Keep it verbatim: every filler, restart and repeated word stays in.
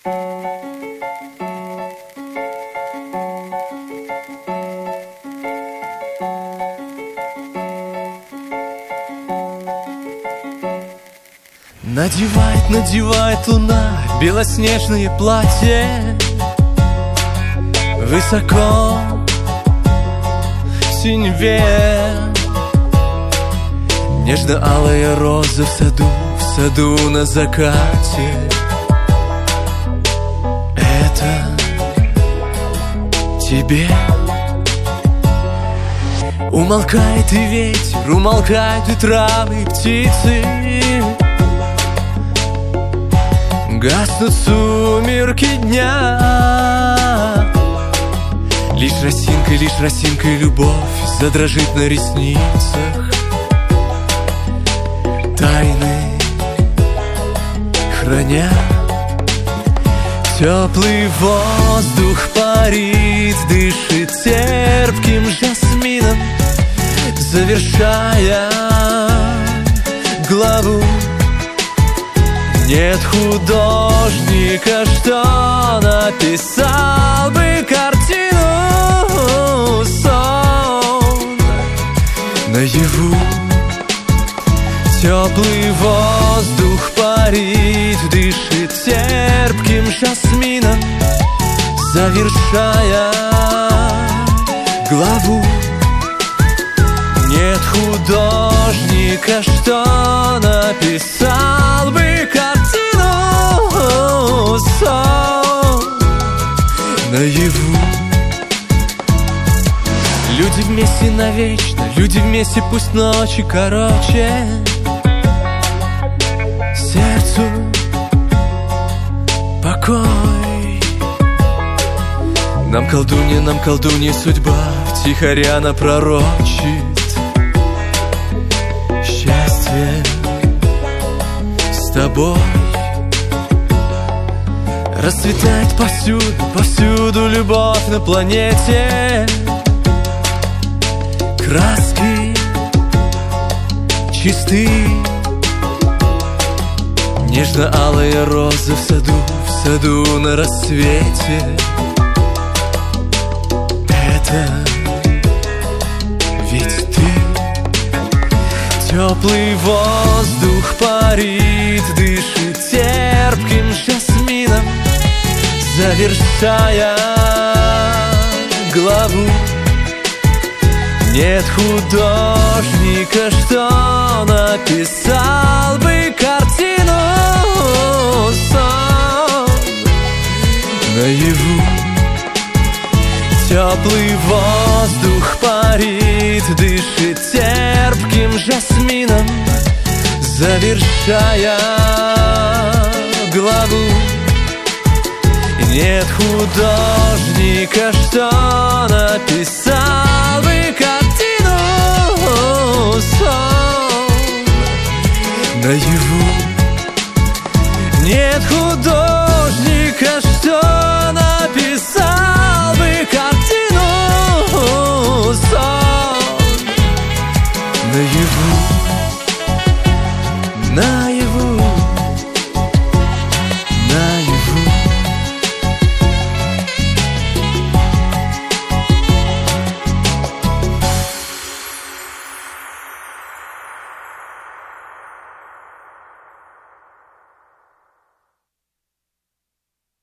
Надевает, надевает луна белоснежное платье высоко в синеве. Нежно-алая роза в саду, в саду на закате. Это тебе. Умолкает и ветер, умолкают и травы, и птицы. Гаснут сумерки дня. Лишь росинкой, лишь росинкой любовь задрожит на ресницах. Тайны храня. Теплый воздух парит, дышит терпким жасмином, завершая главу. Нет художника, что написал бы картину. Сон наяву. Теплый воздух парит, дышит терпким жасмином, завершая главу. Нет художника, что написал бы картину. Сон наяву. Люди вместе навечно, люди вместе, пусть ночи короче. Сердцу покой. Нам колдунья, нам колдунья судьба втихаря напророчит счастье с тобой. Расцветает повсюду, повсюду любовь на планете. Краски чисты. Нежно-алая роза в саду, в саду на рассвете. Это ведь ты. Теплый воздух парит, дышит терпким жасмином, завершая главу. Нет художника, что написал бы картину. Сон наяву. Теплый воздух парит, дышит терпким жасмином, завершая главу. Нет художника, что написал бы картину. Сон наяву. Нет художника,